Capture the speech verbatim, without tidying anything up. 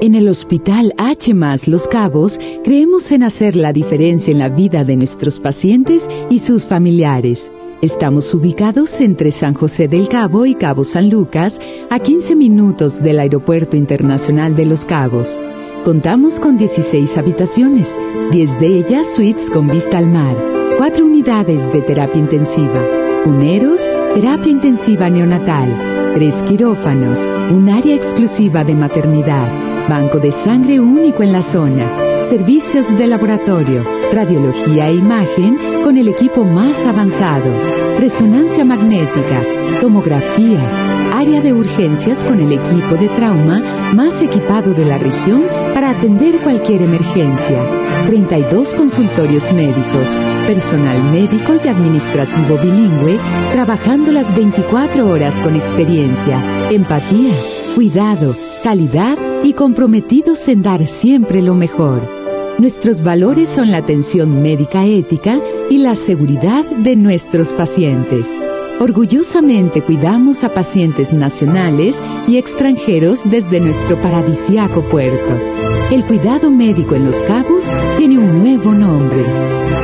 En el Hospital H M A S Los Cabos, creemos en hacer la diferencia en la vida de nuestros pacientes y sus familiares. Estamos ubicados entre San José del Cabo y Cabo San Lucas, a quince minutos del Aeropuerto Internacional de Los Cabos. Contamos con dieciséis habitaciones, diez de ellas suites con vista al mar, cuatro unidades de terapia intensiva, uneros, terapia intensiva neonatal, tres quirófanos, un área exclusiva de maternidad, banco de sangre único en la zona, servicios de laboratorio, radiología e imagen con el equipo más avanzado, resonancia magnética, tomografía, área de urgencias con el equipo de trauma más equipado de la región para atender cualquier emergencia, treinta y dos consultorios médicos, personal médico y administrativo bilingüe, trabajando las veinticuatro horas con experiencia, empatía, cuidado, calidad y comprometidos en dar siempre lo mejor. Nuestros valores son la atención médica ética y la seguridad de nuestros pacientes. Orgullosamente cuidamos a pacientes nacionales y extranjeros desde nuestro paradisíaco puerto. El cuidado médico en Los Cabos tiene un nuevo nombre.